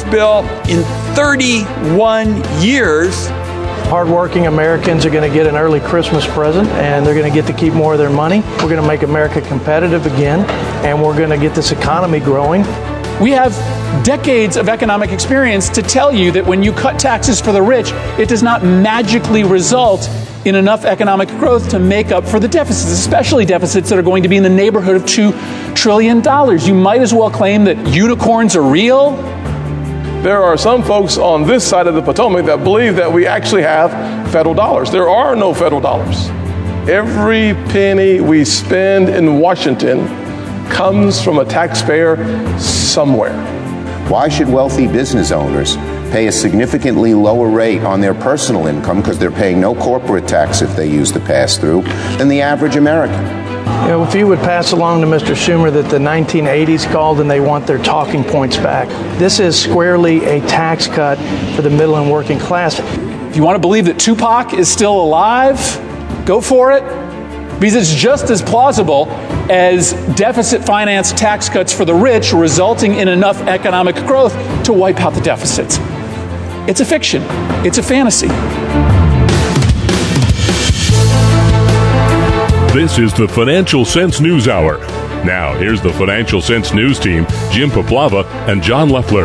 bill in 31 years. Hardworking Americans are going to get an early Christmas present, and they're going to get to keep more of their money. We're going to make America competitive again, and we're going to get this economy growing. We have decades of economic experience to tell you that when you cut taxes for the rich, it does not magically result in enough economic growth to make up for the deficits, especially deficits that are going to be in the neighborhood of $2 trillion. You might as well claim that unicorns are real. There are some folks on this side of the Potomac that believe that we actually have federal dollars. There are no federal dollars. Every penny we spend in Washington comes from a taxpayer somewhere. Why should wealthy business owners pay a significantly lower rate on their personal income, because they're paying no corporate tax if they use the pass-through, than the average American? You know, if you would pass along to Mr. Schumer that the 1980s called and they want their talking points back, this is squarely a tax cut for the middle and working class. If you want to believe that Tupac is still alive, go for it, because it's just as plausible as deficit-financed tax cuts for the rich resulting in enough economic growth to wipe out the deficits. It's a fiction. It's a fantasy. This is the Financial Sense News Hour. Now, here's the Financial Sense News team, Jim Poplava and John Leffler.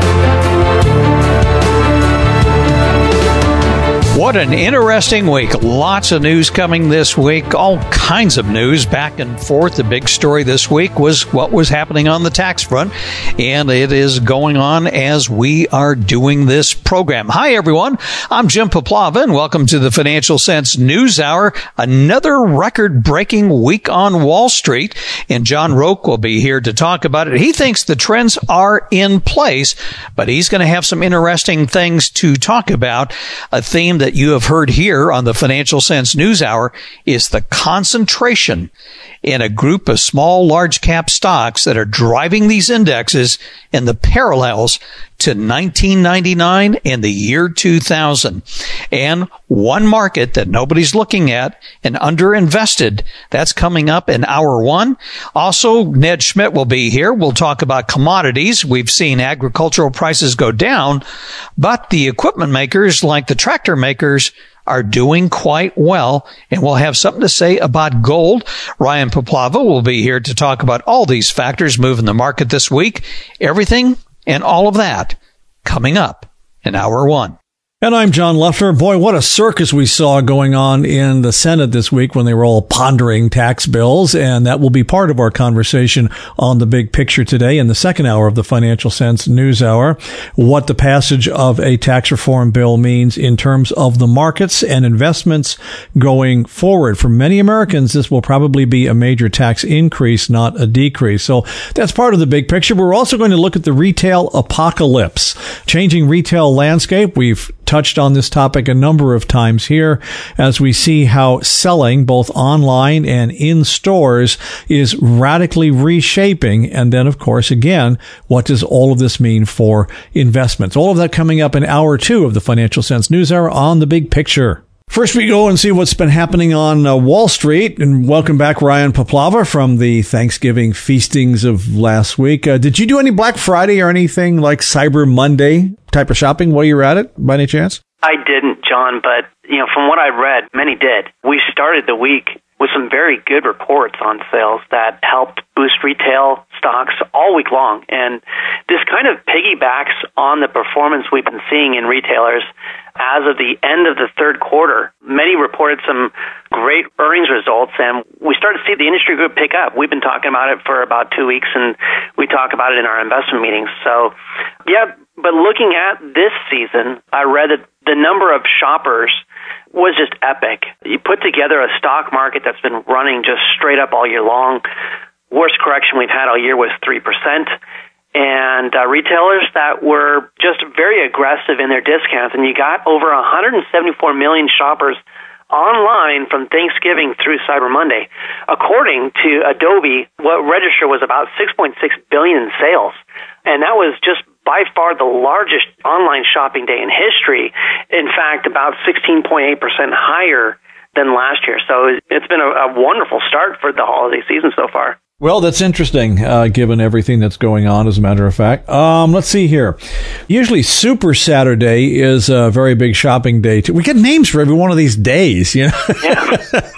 What an interesting week. Lots of news coming this week. All kinds of news back and forth. The big story this week was what was happening on the tax front, and it is going on as we are doing this program. Hi, everyone. I'm Jim Poplava, and welcome to the Financial Sense News Hour. Another record-breaking week on Wall Street, and John Roque will be here to talk about it. He thinks the trends are in place, but he's going to have some interesting things to talk about. A theme that you have heard here on the Financial Sense News Hour is the concentration in a group of small, large cap stocks that are driving these indexes and the parallels to 1999 and the year 2000. And one market that nobody's looking at and underinvested, that's coming up in hour one. Also, Ned Schmidt will be here. We'll talk about commodities. We've seen agricultural prices go down, but the equipment makers, like the tractor makers, are doing quite well, and we'll have something to say about gold. Ryan Poplava will be here to talk about all these factors moving the market this week. Everything and all of that coming up in hour one. And I'm John Leffler. Boy, what a circus we saw going on in the Senate this week when they were all pondering tax bills. And that will be part of our conversation on the big picture today in the second hour of the Financial Sense News Hour. What the passage of a tax reform bill means in terms of the markets and investments going forward. For many Americans, this will probably be a major tax increase, not a decrease. So that's part of the big picture. We're also going to look at the retail apocalypse, changing retail landscape. We've touched on this topic a number of times here as we see how selling both online and in stores is radically reshaping. And then, of course, again, what does all of this mean for investments? All of that coming up in hour two of the Financial Sense News Hour on the big picture. First, we go and see what's been happening on Wall Street. And welcome back, Ryan Poplava, from the Thanksgiving feastings of last week. Did you do any Black Friday or anything like Cyber Monday type of shopping while you were at it, by any chance? I didn't, John, but from what I read, many did. We started the week with some very good reports on sales that helped boost retail stocks all week long. And this kind of piggybacks on the performance we've been seeing in retailers as of the end of the third quarter. Many reported some great earnings results, and we started to see the industry group pick up. We've been talking about it for about 2 weeks, and we talk about it in our investment meetings. So, yeah, but looking at this season, I read that the number of shoppers was just epic. You put together a stock market that's been running just straight up all year long. Worst correction we've had all year was 3%. And retailers that were just very aggressive in their discounts. And you got over 174 million shoppers online from Thanksgiving through Cyber Monday. According to Adobe, what registered was about 6.6 billion in sales. And that was just by far the largest online shopping day in history. In fact, about 16.8% higher than last year. So it's been a wonderful start for the holiday season so far. Well, that's interesting, given everything that's going on, as a matter of fact. Let's see here. Usually Super Saturday is a very big shopping day, too. We get names for every one of these days, you know? Yeah.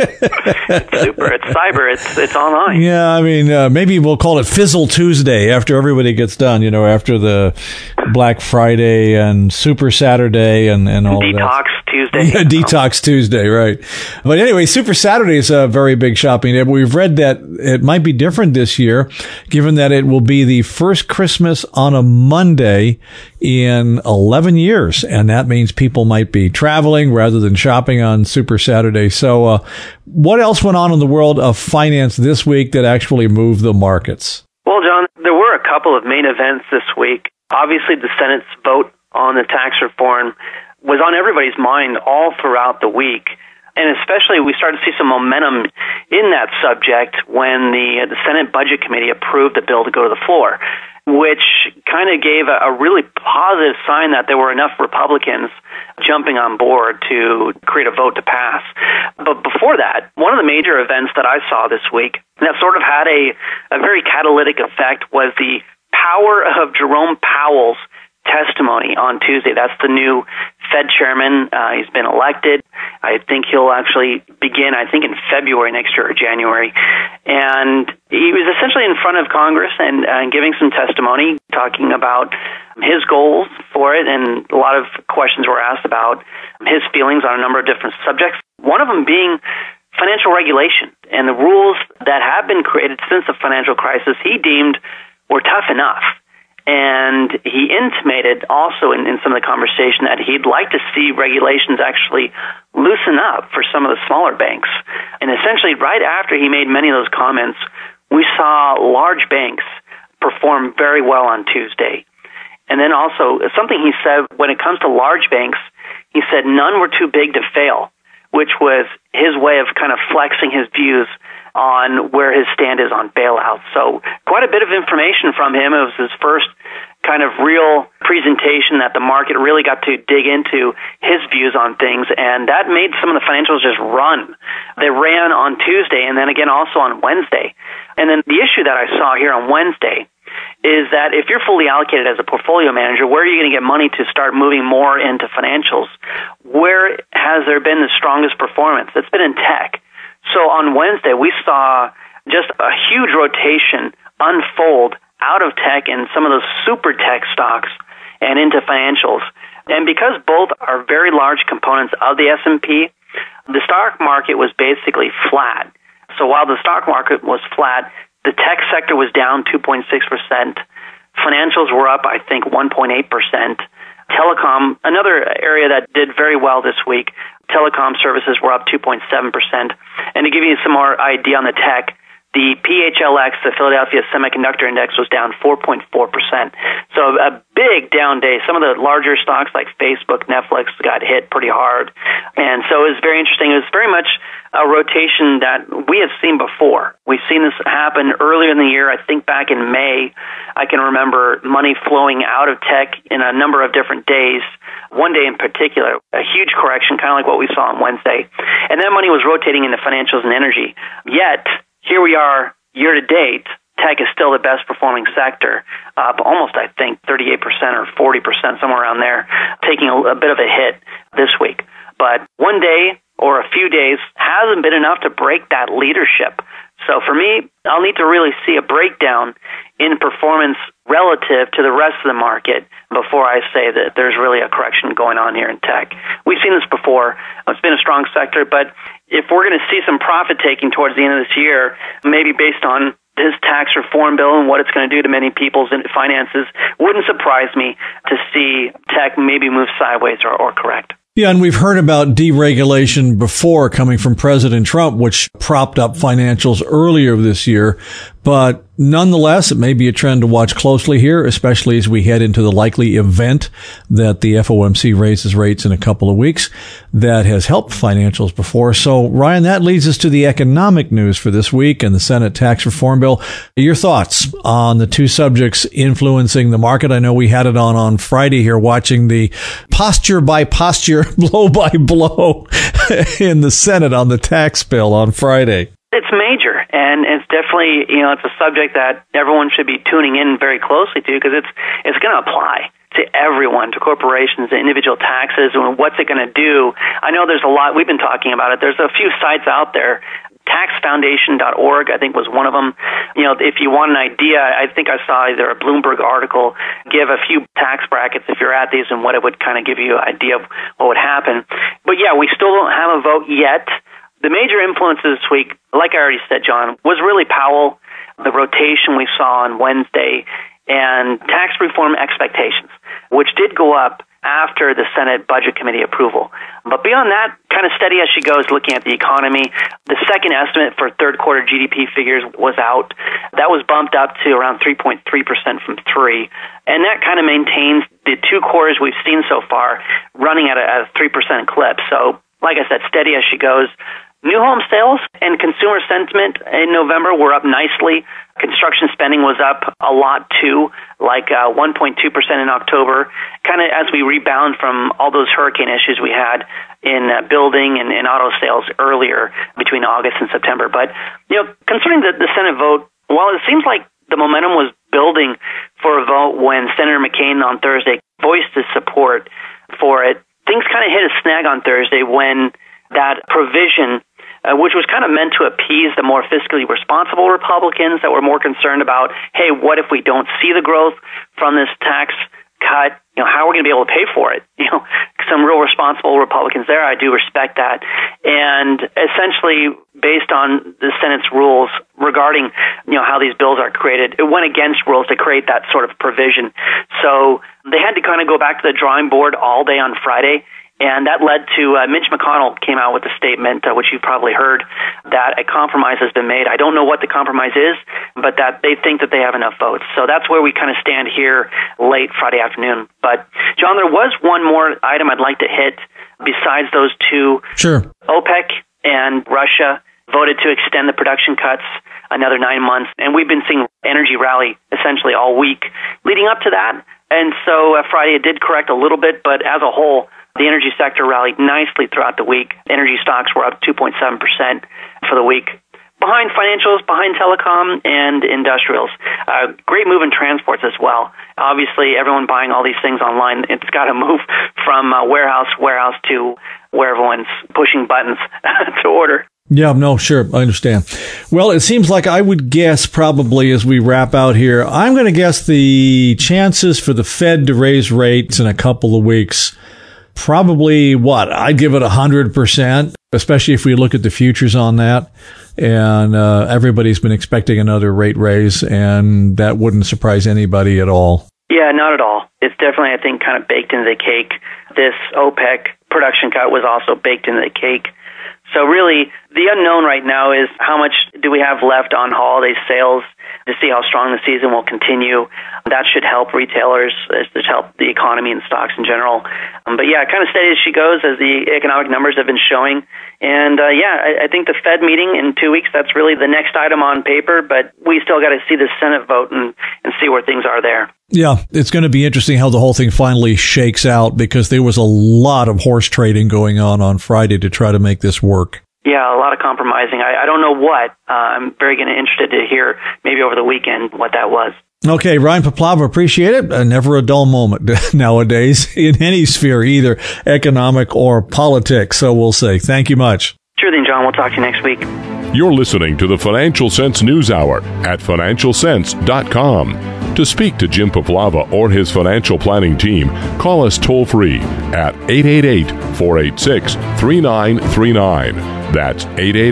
It's super. It's cyber. It's online. Yeah, I mean, maybe we'll call it Fizzle Tuesday after everybody gets done, you know, after the Black Friday and Super Saturday and all that. Detox Tuesday. Yeah, Detox Tuesday, right. But anyway, Super Saturday is a very big shopping day. But we've read that it might be different this year, given that it will be the first Christmas on a Monday in 11 years. And that means people might be traveling rather than shopping on Super Saturday. So what else went on in the world of finance this week that actually moved the markets? Well, John, there were a couple of main events this week. Obviously, the Senate's vote on the tax reform was on everybody's mind all throughout the week. And especially, we started to see some momentum in that subject when the Senate Budget Committee approved the bill to go to the floor, which kind of gave a really positive sign that there were enough Republicans jumping on board to create a vote to pass. But before that, one of the major events that I saw this week that sort of had a very catalytic effect was the power of Jerome Powell's testimony on Tuesday. That's the new Fed chairman. He's been elected. I think he'll actually begin, in February next year or January. And he was essentially in front of Congress and giving some testimony, talking about his goals for it, and a lot of questions were asked about his feelings on a number of different subjects, one of them being financial regulation and the rules that have been created since the financial crisis he deemed were tough enough. And he intimated also in some of the conversation that he'd like to see regulations actually loosen up for some of the smaller banks. And essentially, right after he made many of those comments, we saw large banks perform very well on Tuesday. And then also, something he said when it comes to large banks, he said none were too big to fail, which was his way of kind of flexing his views on where his stand is on bailouts. So quite a bit of information from him. It was his first kind of real presentation that the market really got to dig into his views on things, and that made some of the financials just run. They ran on Tuesday and then again also on Wednesday. And then the issue that I saw here on Wednesday is that if you're fully allocated as a portfolio manager, where are you going to get money to start moving more into financials? Where has there been the strongest performance? It's been in tech. So on Wednesday, we saw just a huge rotation unfold out of tech and some of those super tech stocks and into financials. And because both are very large components of the S&P, the stock market was basically flat. So while the stock market was flat, the tech sector was down 2.6%. Financials were up, 1.8%. Telecom, another area that did very well this week, telecom services were up 2.7%. And to give you some more idea on the tech, the PHLX, the Philadelphia Semiconductor Index, was down 4.4%. So a big down day. Some of the larger stocks like Facebook, Netflix got hit pretty hard. And so it was very interesting. It was very much a rotation that we have seen before. We've seen this happen earlier in the year. I think back in May, I can remember money flowing out of tech in a number of different days. One day in particular, a huge correction, kind of like what we saw on Wednesday. And that money was rotating into financials and energy. Yet, here we are, year to date, tech is still the best performing sector, up almost, 38% or 40%, somewhere around there, taking a bit of a hit this week. But one day or a few days hasn't been enough to break that leadership. So for me, I'll need to really see a breakdown in performance relative to the rest of the market before I say that there's really a correction going on here in tech. We've seen this before. It's been a strong sector, but if we're going to see some profit taking towards the end of this year, maybe based on this tax reform bill and what it's going to do to many people's finances, wouldn't surprise me to see tech maybe move sideways or correct. Yeah, and we've heard about deregulation before coming from President Trump, which propped up financials earlier this year. But nonetheless, it may be a trend to watch closely here, especially as we head into the likely event that the FOMC raises rates in a couple of weeks that has helped financials before. So, Ryan, that leads us to the economic news for this week and the Senate tax reform bill. Your thoughts on the two subjects influencing the market? I know we had it on Friday here, watching the posture by posture, blow by blow in the Senate on the tax bill on Friday. It's major, and it's definitely, it's a subject that everyone should be tuning in very closely to, because it's going to apply to everyone, to corporations, to individual taxes, and what's it going to do. I know there's a lot, we've been talking about it. There's a few sites out there. Taxfoundation.org, I think, was one of them. If you want an idea, I think I saw either a Bloomberg article give a few tax brackets if you're at these and what it would kind of give you an idea of what would happen. But yeah, we still don't have a vote yet. The major influences this week, like I already said, John, was really Powell, the rotation we saw on Wednesday, and tax reform expectations, which did go up after the Senate Budget Committee approval. But beyond that, kind of steady as she goes looking at the economy. The second estimate for third quarter GDP figures was out. That was bumped up to around 3.3% from 3%. And that kind of maintains the two quarters we've seen so far running at a 3% clip. So, like I said, steady as she goes. New home sales and consumer sentiment in November were up nicely. Construction spending was up a lot too, like 1.2% in October, kind of as we rebound from all those hurricane issues we had in building and auto sales earlier between August and September. But, concerning the Senate vote, while it seems like the momentum was building for a vote when Senator McCain on Thursday voiced his support for it, things kind of hit a snag on Thursday when that provision, which was kind of meant to appease the more fiscally responsible Republicans that were more concerned about, hey, what if we don't see the growth from this tax cut? How are we going to be able to pay for it? Some real responsible Republicans there. I do respect that. And essentially, based on the Senate's rules regarding, how these bills are created, it went against rules to create that sort of provision. So they had to kind of go back to the drawing board all day on Friday. And that led to Mitch McConnell came out with a statement, which you've probably heard, that a compromise has been made. I don't know what the compromise is, but that they think that they have enough votes. So that's where we kind of stand here late Friday afternoon. But, John, there was one more item I'd like to hit besides those two. Sure. OPEC and Russia voted to extend the production cuts another 9 months. And we've been seeing energy rally essentially all week leading up to that. And so Friday it did correct a little bit, but as a whole, the energy sector rallied nicely throughout the week. Energy stocks were up 2.7% for the week. Behind financials, behind telecom, and industrials. Great move in transports as well. Obviously, everyone buying all these things online, it's got to move from warehouse to where everyone's pushing buttons to order. Yeah, no, sure. I understand. Well, it seems like I would guess probably as we wrap out here, I'm going to guess the chances for the Fed to raise rates in a couple of weeks, probably I'd give it 100%, especially if we look at the futures on that. And everybody's been expecting another rate raise, and that wouldn't surprise anybody at all. Yeah, not at all. It's definitely, I think, kind of baked into the cake. This OPEC production cut was also baked into the cake. So really, the unknown right now is how much do we have left on holiday sales to see how strong the season will continue. That should help retailers, it should help the economy and stocks in general. But yeah, kind of steady as she goes as the economic numbers have been showing. And I think the Fed meeting in 2 weeks, that's really the next item on paper, but we still got to see the Senate vote and see where things are there. Yeah, it's going to be interesting how the whole thing finally shakes out, because there was a lot of horse trading going on Friday to try to make this work. Yeah, a lot of compromising. I don't know what. I'm very interested to hear maybe over the weekend what that was. Okay, Ryan Paplava, appreciate it. Never a dull moment nowadays in any sphere, either economic or politics. So we'll say thank you much. Sure thing, John. We'll talk to you next week. You're listening to the Financial Sense News Hour at financialsense.com. To speak to Jim Paplava or his financial planning team, call us toll-free at 888-486-3939. That's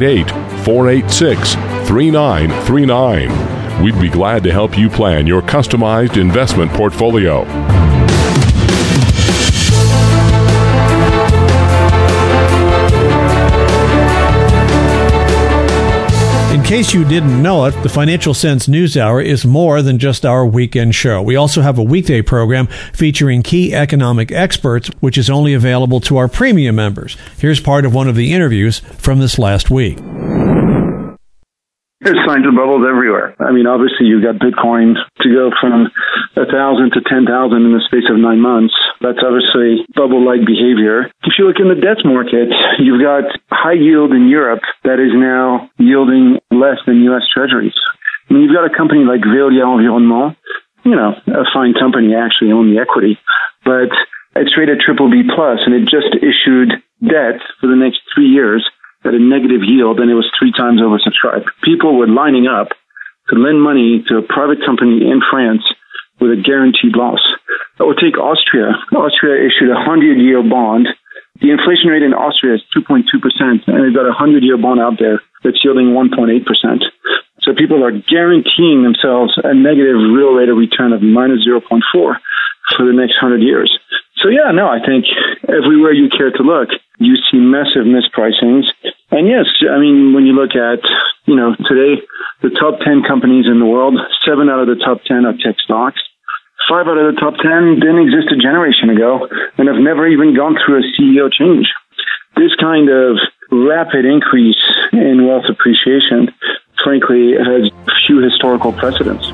888-486-3939. We'd be glad to help you plan your customized investment portfolio. In case you didn't know it, the Financial Sense News Hour is more than just our weekend show. We also have a weekday program featuring key economic experts, which is only available to our premium members. Here's part of one of the interviews from this last week. There's signs of bubbles everywhere. I mean, obviously, you've got Bitcoin to go from 1,000 to 10,000 in the space of 9 months. That's obviously bubble-like behavior. If you look in the debt market, you've got high yield in Europe that is now yielding less than U.S. Treasuries. I mean, you've got a company like Veolia Environnement, a fine company. I actually own the equity, but it's rated BBB+, and it just issued debt for the next 3 years at a negative yield, and it was 3 times oversubscribed. People were lining up to lend money to a private company in France with a guaranteed loss. Or take Austria. Austria issued a 100-year bond. The inflation rate in Austria is 2.2%, and they've got a 100-year bond out there that's yielding 1.8%. So people are guaranteeing themselves a negative real rate of return of minus 0.4 for the next 100 years. So I think everywhere you care to look, you see massive mispricings. And yes, I mean, when you look at, today, the top 10 companies in the world, 7 out of the top 10 are tech stocks. 5 out of the top 10 didn't exist a generation ago and have never even gone through a CEO change. This kind of rapid increase in wealth appreciation, frankly, has few historical precedents.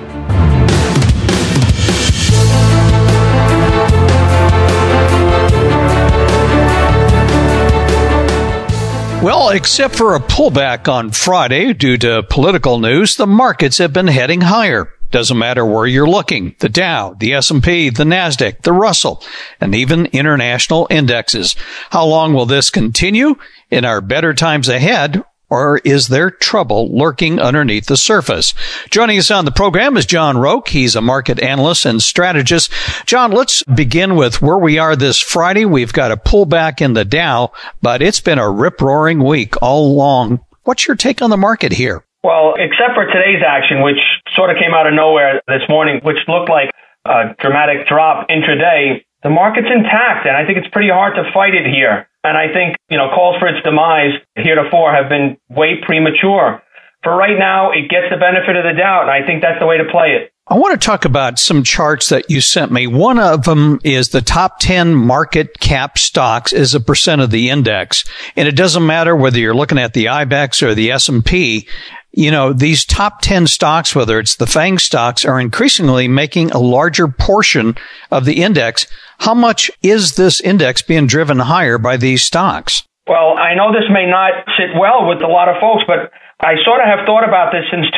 Well, except for a pullback on Friday due to political news, the markets have been heading higher. Doesn't matter where you're looking. The Dow, the S&P, the Nasdaq, the Russell, and even international indexes. How long will this continue? In our better times ahead, or is there trouble lurking underneath the surface? Joining us on the program is John Roque. He's a market analyst and strategist. John, let's begin with where we are this Friday. We've got a pullback in the Dow, but it's been a rip-roaring week all along. What's your take on the market here? Well, except for today's action, which sort of came out of nowhere this morning, which looked like a dramatic drop intraday, the market's intact, and I think it's pretty hard to fight it here. And I think, calls for its demise heretofore have been way premature. For right now, it gets the benefit of the doubt, and I think that's the way to play it. I want to talk about some charts that you sent me. One of them is the top 10 market cap stocks as a percent of the index. And it doesn't matter whether you're looking at the IBEX or the S&P. These top 10 stocks, whether it's the FANG stocks, are increasingly making a larger portion of the index. How much is this index being driven higher by these stocks? Well, I know this may not sit well with a lot of folks, but I sort of have thought about this since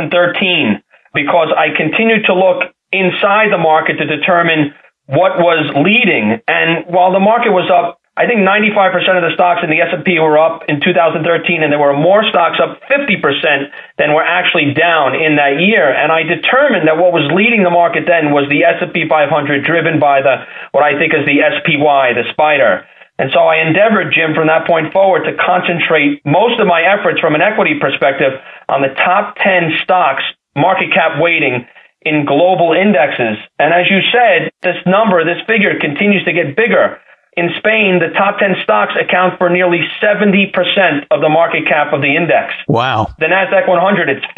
2013 because I continued to look inside the market to determine what was leading. And while the market was up, I think 95% of the stocks in the S&P were up in 2013, and there were more stocks up 50% than were actually down in that year. And I determined that what was leading the market then was the S&P 500, driven by what I think is the SPY, the spider. And so I endeavored, Jim, from that point forward to concentrate most of my efforts from an equity perspective on the top 10 stocks, market cap weighting in global indexes. And as you said, this figure continues to get bigger. In Spain, the top 10 stocks account for nearly 70% of the market cap of the index. Wow. The NASDAQ 100, it's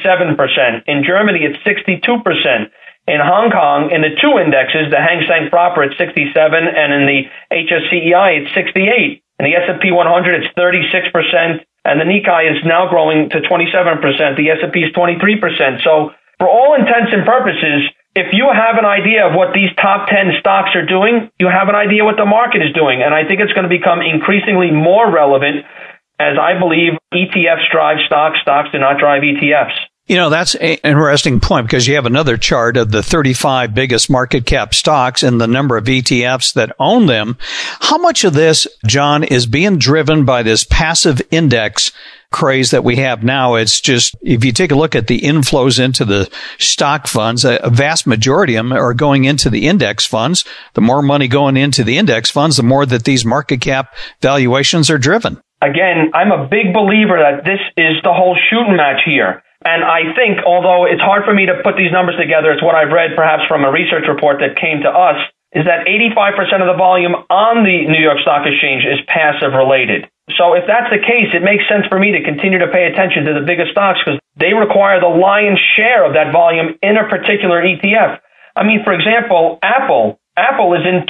57%. In Germany, it's 62%. In Hong Kong, in the two indexes, the Hang Seng Proper, it's 67, and in the HSCEI, it's 68. In the S&P 100, it's 36%, and the Nikkei is now growing to 27%. The S&P is 23%. So for all intents and purposes, if you have an idea of what these top 10 stocks are doing, you have an idea what the market is doing. And I think it's going to become increasingly more relevant as I believe ETFs drive stocks, stocks do not drive ETFs. That's an interesting point because you have another chart of the 35 biggest market cap stocks and the number of ETFs that own them. How much of this, John, is being driven by this passive index craze that we have now? It's just, if you take a look at the inflows into the stock funds, a vast majority of them are going into the index funds. The more money going into the index funds, the more that these market cap valuations are driven. Again, I'm a big believer that this is the whole shooting match here. And I think, although it's hard for me to put these numbers together, it's what I've read perhaps from a research report that came to us, is that 85% of the volume on the New York Stock Exchange is passive related. So if that's the case, it makes sense for me to continue to pay attention to the biggest stocks because they require the lion's share of that volume in a particular ETF. I mean, for example, Apple is in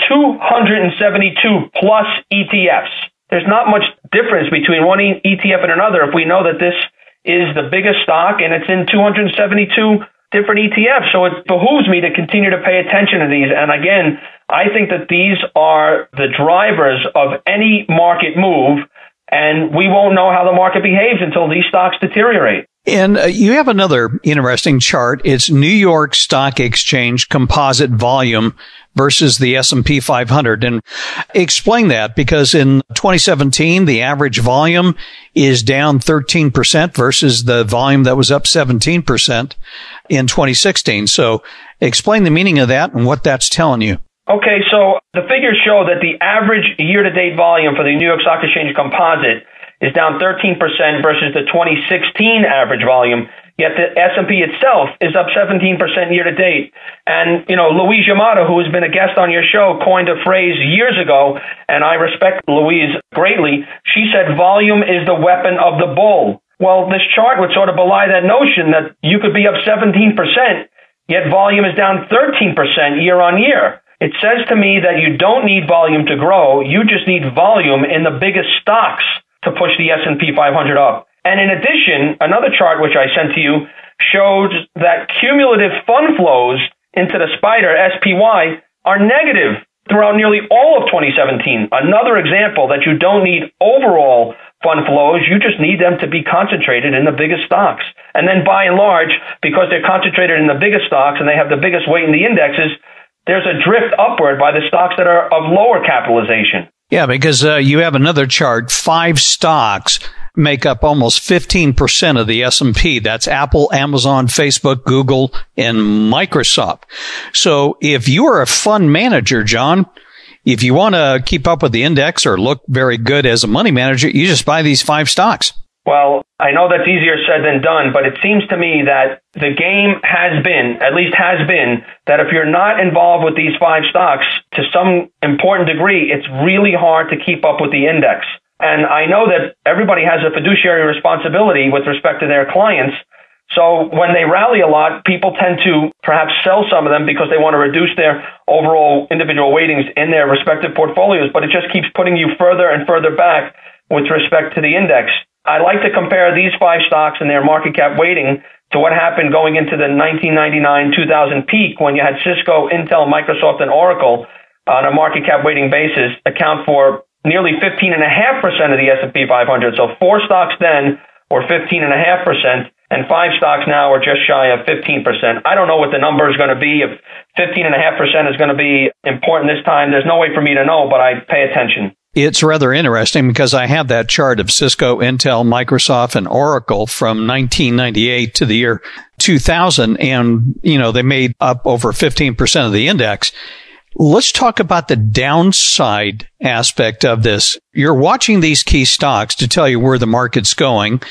272 plus ETFs. There's not much difference between one ETF and another if we know that this is the biggest stock, and it's in 272 different ETFs. So it behooves me to continue to pay attention to these. And again, I think that these are the drivers of any market move, and we won't know how the market behaves until these stocks deteriorate. And you have another interesting chart. It's New York Stock Exchange composite volume versus the S&P 500. And explain that, because in 2017, the average volume is down 13% versus the volume that was up 17% in 2016. So explain the meaning of that and what that's telling you. Okay, so the figures show that the average year-to-date volume for the New York Stock Exchange composite is down 13% versus the 2016 average volume, yet the S&P itself is up 17% year-to-date. And, Louise Yamato, who has been a guest on your show, coined a phrase years ago, and I respect Louise greatly. She said, volume is the weapon of the bull. Well, this chart would sort of belie that notion that you could be up 17%, yet volume is down 13% year on year. It says to me that you don't need volume to grow. You just need volume in the biggest stocks to push the S&P 500 up. And in addition, another chart which I sent to you shows that cumulative fund flows into the SPDR, SPY, are negative throughout nearly all of 2017. Another example that you don't need overall fund flows, you just need them to be concentrated in the biggest stocks. And then by and large, because they're concentrated in the biggest stocks and they have the biggest weight in the indexes, there's a drift upward by the stocks that are of lower capitalization. Yeah, because you have another chart. 5 stocks make up almost 15% of the S&P. That's Apple, Amazon, Facebook, Google, and Microsoft. So if you are a fund manager, John, if you want to keep up with the index or look very good as a money manager, you just buy these 5 stocks. Well, I know that's easier said than done, but it seems to me that the game has been that if you're not involved with these 5 stocks to some important degree, it's really hard to keep up with the index. And I know that everybody has a fiduciary responsibility with respect to their clients. So when they rally a lot, people tend to perhaps sell some of them because they want to reduce their overall individual weightings in their respective portfolios, but it just keeps putting you further and further back with respect to the index. I like to compare these 5 stocks and their market cap weighting to what happened going into the 1999-2000 peak when you had Cisco, Intel, Microsoft, and Oracle on a market cap weighting basis account for nearly 15.5% of the S&P 500. So 4 stocks then were 15.5%, and 5 stocks now are just shy of 15%. I don't know what the number is going to be. If 15.5% is going to be important this time, there's no way for me to know, but I pay attention. It's rather interesting because I have that chart of Cisco, Intel, Microsoft, and Oracle from 1998 to the year 2000, and, they made up over 15% of the index. Let's talk about the downside aspect of this. You're watching these key stocks to tell you where the market's going.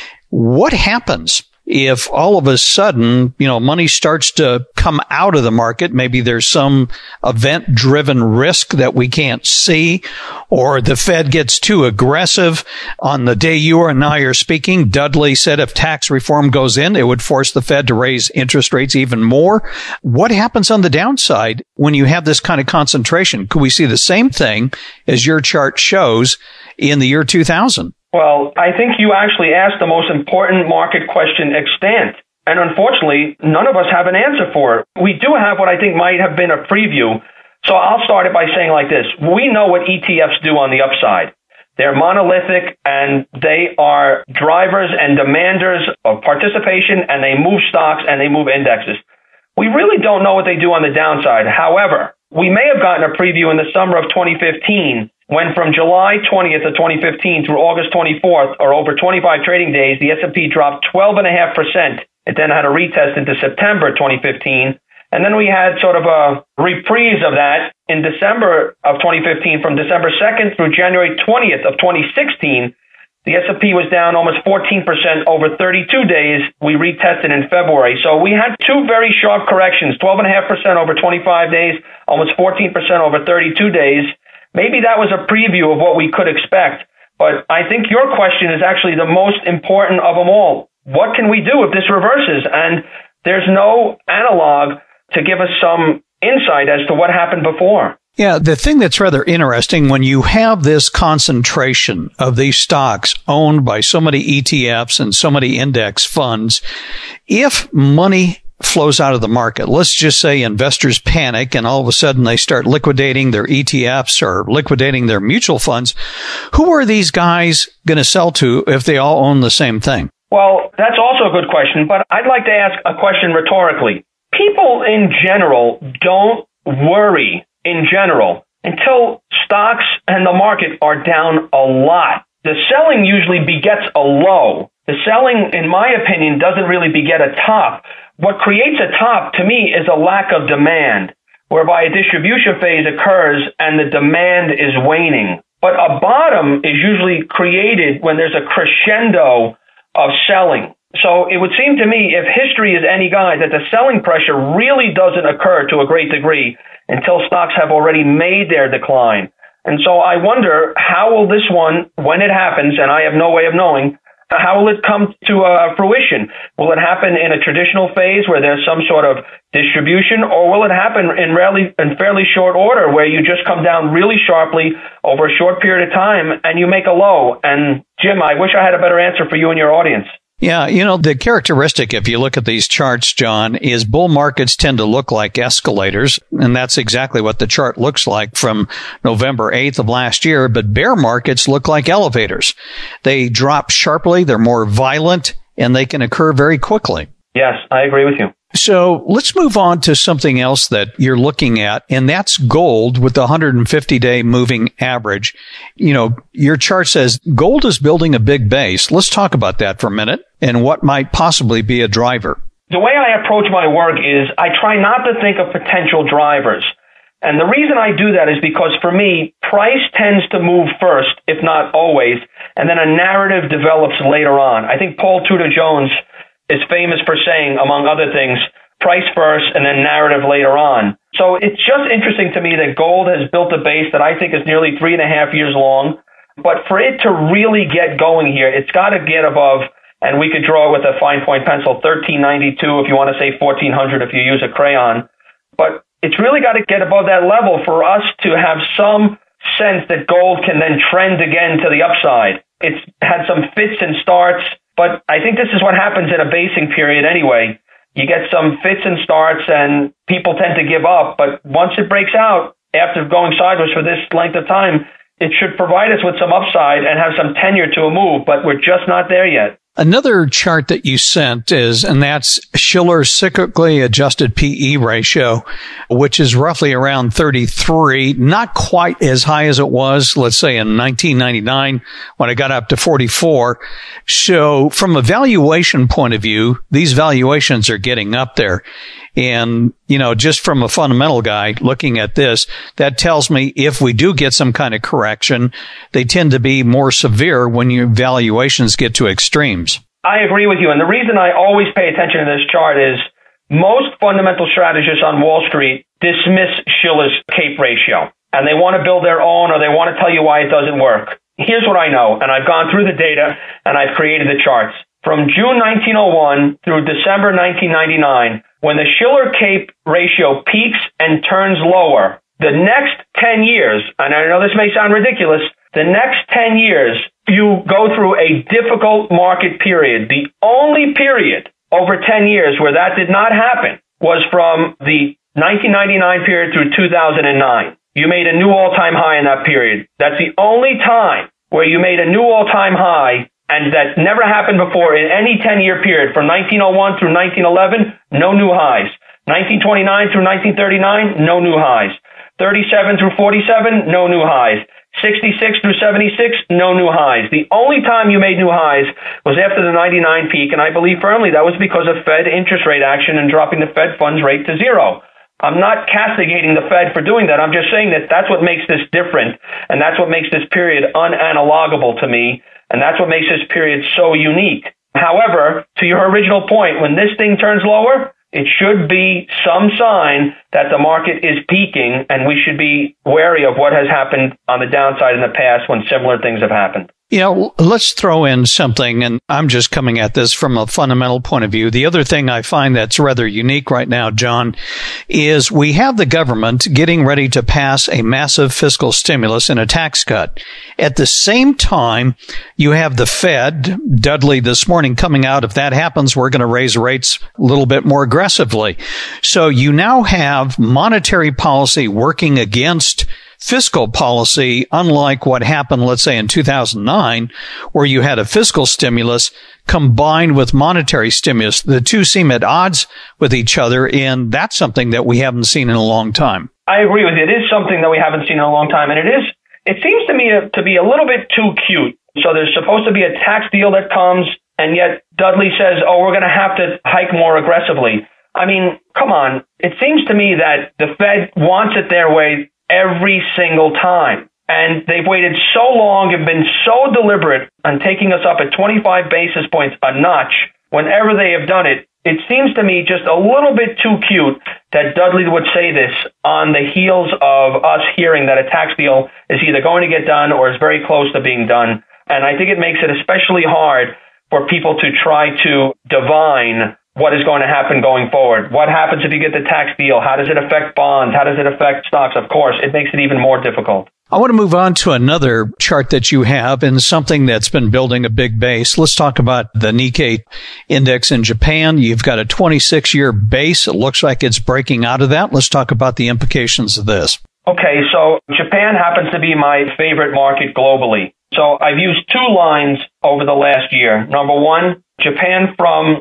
What happens if all of a sudden, money starts to come out of the market? Maybe there's some event-driven risk that we can't see, or the Fed gets too aggressive. On the day you and I are speaking, Dudley said if tax reform goes in, it would force the Fed to raise interest rates even more. What happens on the downside when you have this kind of concentration? Could we see the same thing as your chart shows in the year 2000? Well, I think you actually asked the most important market question extant. And unfortunately, none of us have an answer for it. We do have what I think might have been a preview. So I'll start it by saying like this. We know what ETFs do on the upside. They're monolithic, and they are drivers and demanders of participation, and they move stocks and they move indexes. We really don't know what they do on the downside. However, we may have gotten a preview in the summer of 2015 when from July 20th of 2015 through August 24th, or over 25 trading days, the S&P dropped 12.5%. It then had a retest into September 2015. And then we had sort of a reprise of that in December of 2015, from December 2nd through January 20th of 2016. The S&P was down almost 14% over 32 days. We retested in February. So we had 2 very sharp corrections, 12.5% over 25 days, almost 14% over 32 days. Maybe that was a preview of what we could expect. But I think your question is actually the most important of them all. What can we do if this reverses? And there's no analog to give us some insight as to what happened before. Yeah, the thing that's rather interesting, when you have this concentration of these stocks owned by so many ETFs and so many index funds, if money flows out of the market, let's just say investors panic and all of a sudden they start liquidating their ETFs or liquidating their mutual funds, who are these guys going to sell to if they all own the same thing? Well, that's also a good question, but I'd like to ask a question rhetorically. People in general don't worry in general until stocks and the market are down a lot. The selling usually begets a low. The selling, in my opinion, doesn't really beget a top. What creates a top, to me, is a lack of demand, whereby a distribution phase occurs and the demand is waning. But a bottom is usually created when there's a crescendo of selling. So it would seem to me, if history is any guide, that the selling pressure really doesn't occur to a great degree until stocks have already made their decline. And so I wonder, how will this one, when it happens, and I have no way of knowing, how will it come to fruition? Will it happen in a traditional phase where there's some sort of distribution, or will it happen in fairly short order where you just come down really sharply over a short period of time and you make a low? And Jim, I wish I had a better answer for you and your audience. Yeah, the characteristic, if you look at these charts, John, is bull markets tend to look like escalators, and that's exactly what the chart looks like from November 8th of last year, but bear markets look like elevators. They drop sharply, they're more violent, and they can occur very quickly. Yes, I agree with you. So let's move on to something else that you're looking at, and that's gold with the 150-day moving average. Your chart says gold is building a big base. Let's talk about that for a minute and what might possibly be a driver. The way I approach my work is I try not to think of potential drivers. And the reason I do that is because for me, price tends to move first, if not always, and then a narrative develops later on. I think Paul Tudor Jones is famous for saying, among other things, price first and then narrative later on. So it's just interesting to me that gold has built a base that I think is nearly 3.5 years long. But for it to really get going here, it's got to get above, and we could draw with a fine point pencil, 1392 if you want to say 1400 if you use a crayon. But it's really got to get above that level for us to have some sense that gold can then trend again to the upside. It's had some fits and starts, but I think this is what happens in a basing period anyway. You get some fits and starts and people tend to give up, but once it breaks out, after going sideways for this length of time, it should provide us with some upside and have some tenure to a move, but we're just not there yet. Another chart that you sent and that's Shiller's cyclically adjusted PE ratio, which is roughly around 33, not quite as high as it was, let's say in 1999 when it got up to 44. So from a valuation point of view, these valuations are getting up there. And, just from a fundamental guy looking at this, that tells me if we do get some kind of correction, they tend to be more severe when your valuations get to extremes. I agree with you. And the reason I always pay attention to this chart is most fundamental strategists on Wall Street dismiss Shiller's CAPE ratio. And they want to build their own, or they want to tell you why it doesn't work. Here's what I know, and I've gone through the data, and I've created the charts. From June 1901 through December 1999, when the Shiller CAPE ratio peaks and turns lower, the next 10 years, and I know this may sound ridiculous, the next 10 years, you go through a difficult market period. The only period over 10 years where that did not happen was from the 1999 period through 2009. You made a new all-time high in that period. That's the only time where you made a new all-time high, and that never happened before in any 10-year period. From 1901 through 1911, no new highs. 1929 through 1939, no new highs. 37 through 47, no new highs. 66 through 76, no new highs. The only time you made new highs was after the 99 peak, and I believe firmly that was because of Fed interest rate action and dropping the Fed funds rate to zero. I'm not castigating the Fed for doing that. I'm just saying that that's what makes this different, and that's what makes this period unanalogable to me, and that's what makes this period so unique. However, to your original point, when this thing turns lower, it should be some sign that the market is peaking, and we should be wary of what has happened on the downside in the past when similar things have happened. You know, let's throw in something, and I'm just coming at this from a fundamental point of view. The other thing I find that's rather unique right now, John, is we have the government getting ready to pass a massive fiscal stimulus and a tax cut. At the same time, you have the Fed, Dudley this morning coming out, if that happens, we're going to raise rates a little bit more aggressively. So you now have monetary policy working against fiscal policy, unlike what happened, let's say, in 2009, where you had a fiscal stimulus combined with monetary stimulus. The two seem at odds with each other, and that's something that we haven't seen in a long time. I agree with you. It is something that we haven't seen in a long time, and it seems to me to be a little bit too cute. So there's supposed to be a tax deal that comes, and yet Dudley says, oh, we're going to have to hike more aggressively. I mean, come on. It seems to me that the Fed wants it their way every single time. And they've waited so long and been so deliberate on taking us up at 25 basis points a notch whenever they have done it. It seems to me just a little bit too cute that Dudley would say this on the heels of us hearing that a tax deal is either going to get done or is very close to being done. And I think it makes it especially hard for people to try to divine what is going to happen going forward. What happens if you get the tax deal? How does it affect bonds? How does it affect stocks? Of course, it makes it even more difficult. I want to move on to another chart that you have and something that's been building a big base. Let's talk about the Nikkei index in Japan. You've got a 26-year base. It looks like it's breaking out of that. Let's talk about the implications of this. Okay, so Japan happens to be my favorite market globally. So I've used two lines over the last year. Number one, Japan from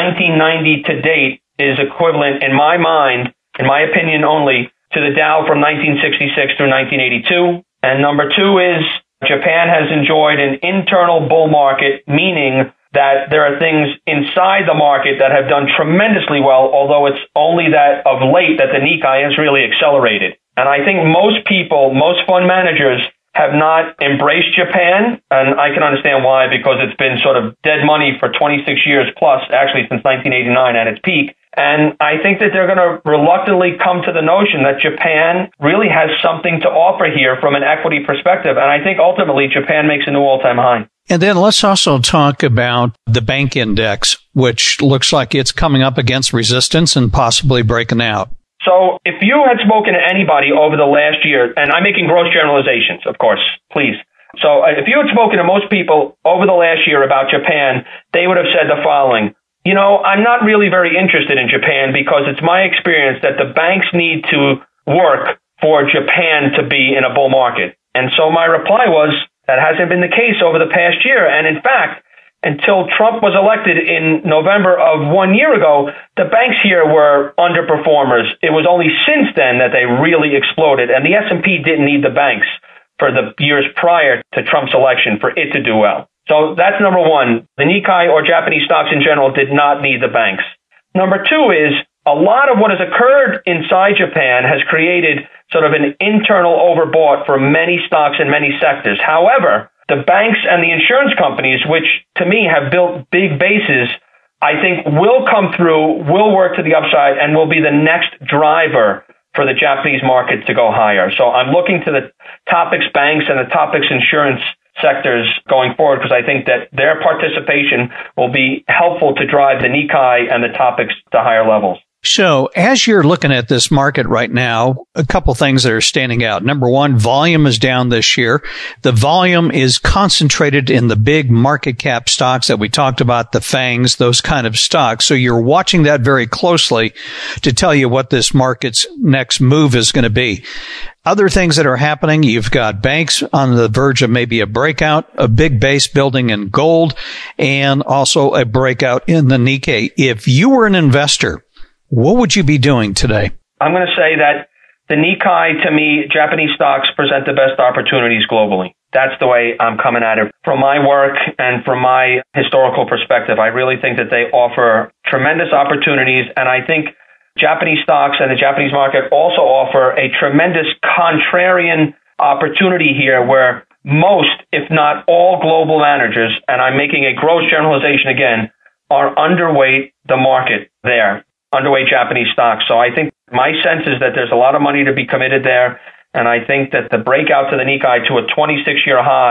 1990 to date is equivalent, in my mind, in my opinion only, to the Dow from 1966 through 1982. And number two is Japan has enjoyed an internal bull market, meaning that there are things inside the market that have done tremendously well, although it's only that of late that the Nikkei has really accelerated. And I think most people, most fund managers, have not embraced Japan, and I can understand why, because it's been sort of dead money for 26 years plus, actually since 1989 at its peak. And I think that they're going to reluctantly come to the notion that Japan really has something to offer here from an equity perspective. And I think ultimately Japan makes a new all-time high. And then let's also talk about the bank index, which looks like it's coming up against resistance and possibly breaking out. So if you had spoken to anybody over the last year, and I'm making gross generalizations, of course, please. So if you had spoken to most people over the last year about Japan, they would have said the following. You know, I'm not really very interested in Japan because it's my experience that the banks need to work for Japan to be in a bull market. And so my reply was, that hasn't been the case over the past year. And in fact, until Trump was elected in November of 1 year ago, the banks here were underperformers. It was only since then that they really exploded. And the S&P didn't need the banks for the years prior to Trump's election for it to do well. So that's number one. The Nikkei or Japanese stocks in general did not need the banks. Number two is a lot of what has occurred inside Japan has created sort of an internal overbought for many stocks in many sectors. However, the banks and the insurance companies, which to me have built big bases, I think will come through, will work to the upside, and will be the next driver for the Japanese market to go higher. So I'm looking to the Topix banks and the Topix insurance sectors going forward because I think that their participation will be helpful to drive the Nikkei and the Topix to higher levels. So as you're looking at this market right now, a couple things that are standing out. Number one, volume is down this year. The volume is concentrated in the big market cap stocks that we talked about, the FANGs, those kind of stocks. So you're watching that very closely to tell you what this market's next move is going to be. Other things that are happening, you've got banks on the verge of maybe a breakout, a big base building in gold, and also a breakout in the Nikkei. If you were an investor, what would you be doing today? I'm going to say that the Nikkei, to me, Japanese stocks present the best opportunities globally. That's the way I'm coming at it. From my work and from my historical perspective, I really think that they offer tremendous opportunities. And I think Japanese stocks and the Japanese market also offer a tremendous contrarian opportunity here where most, if not all global managers, and I'm making a gross generalization again, are underweight the market there. Underweight Japanese stocks. So I think my sense is that there's a lot of money to be committed there. And I think that the breakout to the Nikkei to a 26-year high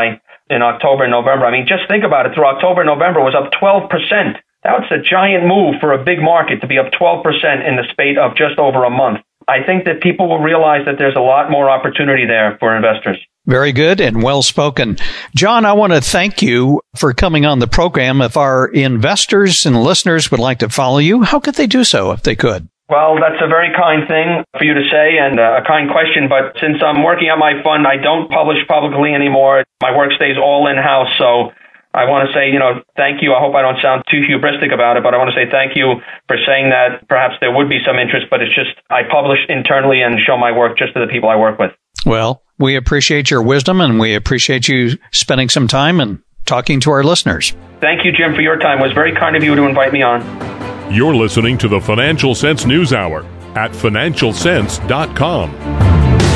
in October and November. I mean, just think about it. Through October and November, it was up 12%. That's a giant move for a big market to be up 12% in the spate of just over a month. I think that people will realize that there's a lot more opportunity there for investors. Very good and well spoken. John, I want to thank you for coming on the program. If our investors and listeners would like to follow you, how could they do so if they could? Well, that's a very kind thing for you to say and a kind question. But since I'm working on my fund, I don't publish publicly anymore. My work stays all in-house. So I want to say, thank you. I hope I don't sound too hubristic about it, but I want to say thank you for saying that perhaps there would be some interest, but it's just I publish internally and show my work just to the people I work with. Well, we appreciate your wisdom and we appreciate you spending some time and talking to our listeners. Thank you, Jim, for your time. It was very kind of you to invite me on. You're listening to the Financial Sense News Hour at financialsense.com.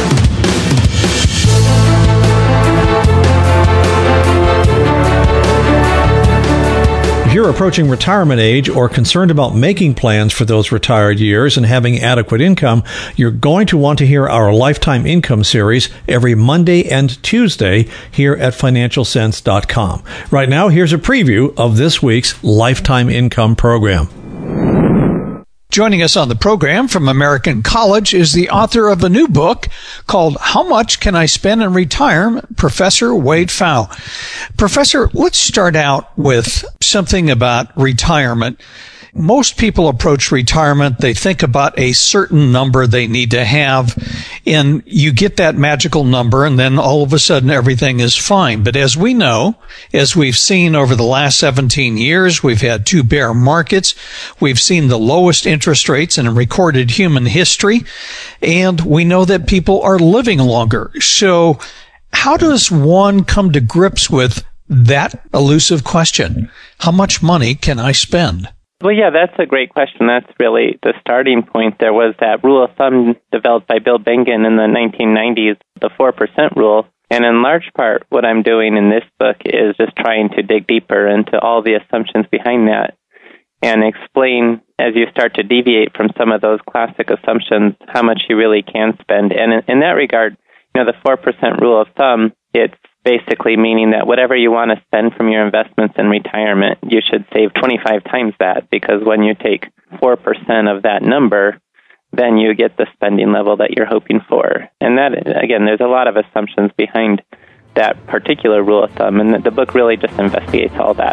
If you're approaching retirement age or concerned about making plans for those retired years and having adequate income, you're going to want to hear our Lifetime Income series every Monday and Tuesday here at financialsense.com. Right now, here's a preview of this week's Lifetime Income program. Joining us on the program from American College is the author of a new book called How Much Can I Spend in Retirement? Professor Wade Pfau. Professor, let's start out with something about retirement. Most people approach retirement, they think about a certain number they need to have, and you get that magical number, and then all of a sudden everything is fine. But as we know, as we've seen over the last 17 years, we've had 2 bear markets, we've seen the lowest interest rates in recorded human history, and we know that people are living longer. So how does one come to grips with that elusive question? How much money can I spend? Well, yeah, that's a great question. That's really the starting point. There was that rule of thumb developed by Bill Bengen in the 1990s, the 4% rule. And in large part, what I'm doing in this book is just trying to dig deeper into all the assumptions behind that and explain, as you start to deviate from some of those classic assumptions, how much you really can spend. And in that regard, the 4% rule of thumb, it's basically meaning that whatever you want to spend from your investments in retirement, you should save 25 times that, because when you take 4% of that number, then you get the spending level that you're hoping for. And that, again, there's a lot of assumptions behind that particular rule of thumb, and the book really just investigates all that.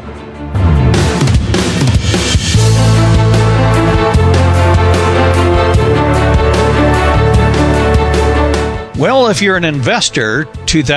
Well, if you're an investor,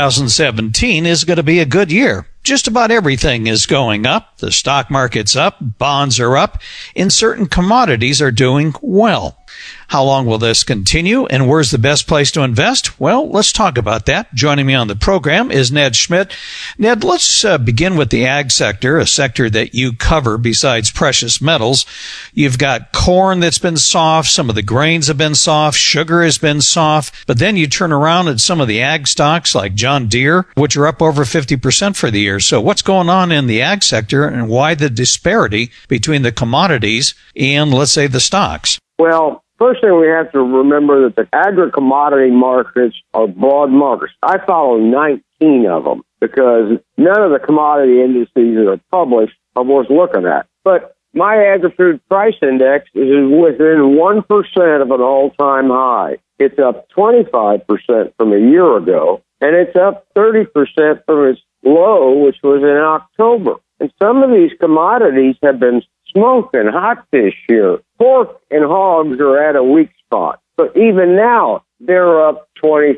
2017 is going to be a good year. Just about everything is going up. The stock market's up, bonds are up, and certain commodities are doing well. How long will this continue, and where's the best place to invest? Well, let's talk about that. Joining me on the program is Ned Schmidt. Ned, let's begin with the ag sector, a sector that you cover besides precious metals. You've got corn that's been soft, some of the grains have been soft, sugar has been soft, but then you turn around at some of the ag stocks like John Deere, which are up over 50% for the year. So what's going on in the ag sector, and why the disparity between the commodities and, let's say, the stocks? Well, first thing we have to remember that the agri-commodity markets are broad markets. I follow 19 of them because none of the commodity indices that are published are worth looking at. But my agri-food price index is within 1% of an all-time high. It's up 25% from a year ago, and it's up 30% from its low, which was in October. And some of these commodities have been smoking hot this year. Pork and hogs are at a weak spot. But even now, they're up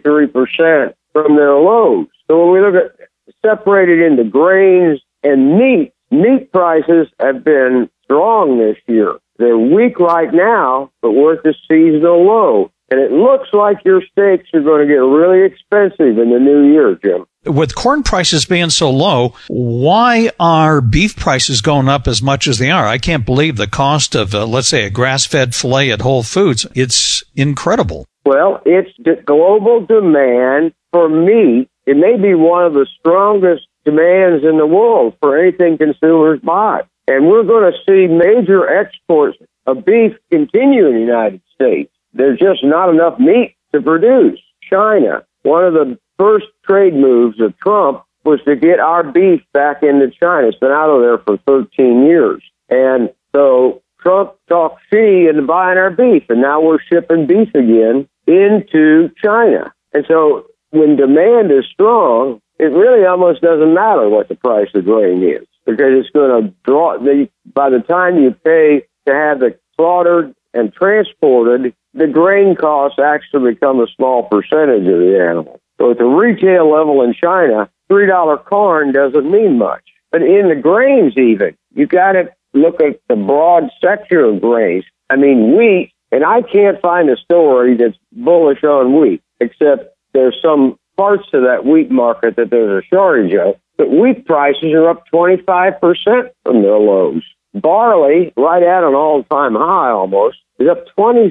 23% from their lows. So when we look at separated into grains and meat prices have been strong this year. They're weak right now, but we're at the seasonal low. And it looks like your steaks are going to get really expensive in the new year, Jim. With corn prices being so low, why are beef prices going up as much as they are? I can't believe the cost of, let's say, a grass-fed filet at Whole Foods. It's incredible. Well, it's the global demand for meat. It may be one of the strongest demands in the world for anything consumers buy. And we're going to see major exports of beef continue in the United States. There's just not enough meat to produce. China, one of the first trade moves of Trump was to get our beef back into China. It's been out of there for 13 years. And so Trump talked Xi into buying our beef, and now we're shipping beef again into China. And so when demand is strong, it really almost doesn't matter what the price of grain is, because it's going to draw. By the time you pay to have it slaughtered and transported, the grain costs actually become a small percentage of the animal. So at the retail level in China, $3 corn doesn't mean much. But in the grains even, you got to look at the broad sector of grains. I mean, wheat, and I can't find a story that's bullish on wheat, except there's some parts of that wheat market that there's a shortage of. But wheat prices are up 25% from their lows. Barley, right at an all-time high almost, is up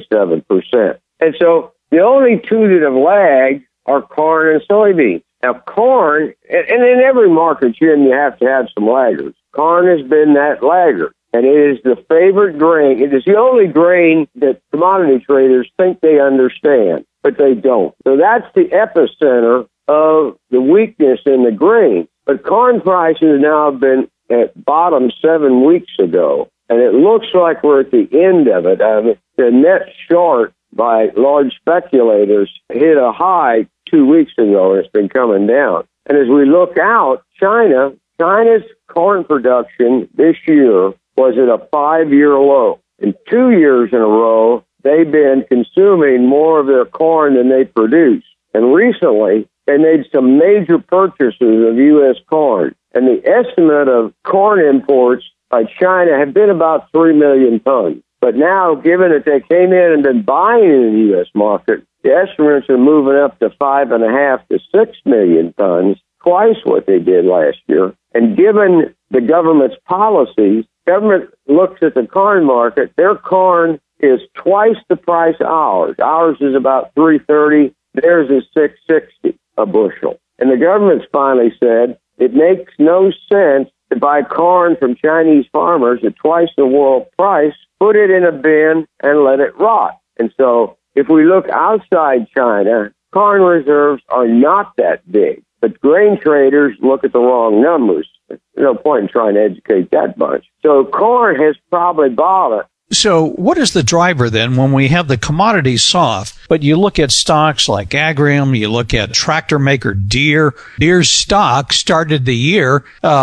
27%. And so the only two that have lagged are corn and soybeans. Now, corn, and in every market, Jim, you have to have some laggers. Corn has been that laggard, and it is the favorite grain. It is the only grain that commodity traders think they understand, but they don't. So that's the epicenter of the weakness in the grain. But corn prices now have been at bottom 7 weeks ago, and it looks like we're at the end of it. The net short by large speculators hit a high 2 weeks ago, and it's been coming down. And as we look out, China's corn production this year was at a 5-year low. In 2 years in a row, they've been consuming more of their corn than they produce. And recently, they made some major purchases of U.S. corn. And the estimate of corn imports by China have been about 3 million tons. But now, given that they came in and been buying in the U.S. market, the estimates are moving up to 5.5 to 6 million tons, twice what they did last year. And given the government's policies, government looks at the corn market. Their corn is twice the price of ours. Ours is about $3.30. Theirs is $6.60 a bushel. And the government's finally said it makes no sense to buy corn from Chinese farmers at twice the world price, put it in a bin, and let it rot. And so if we look outside China, corn reserves are not that big. But grain traders look at the wrong numbers. There's no point in trying to educate that bunch. So corn has probably bottomed. So what is the driver then when we have the commodities soft, but you look at stocks like Agrium, you look at tractor maker Deere. Deere's stock started the year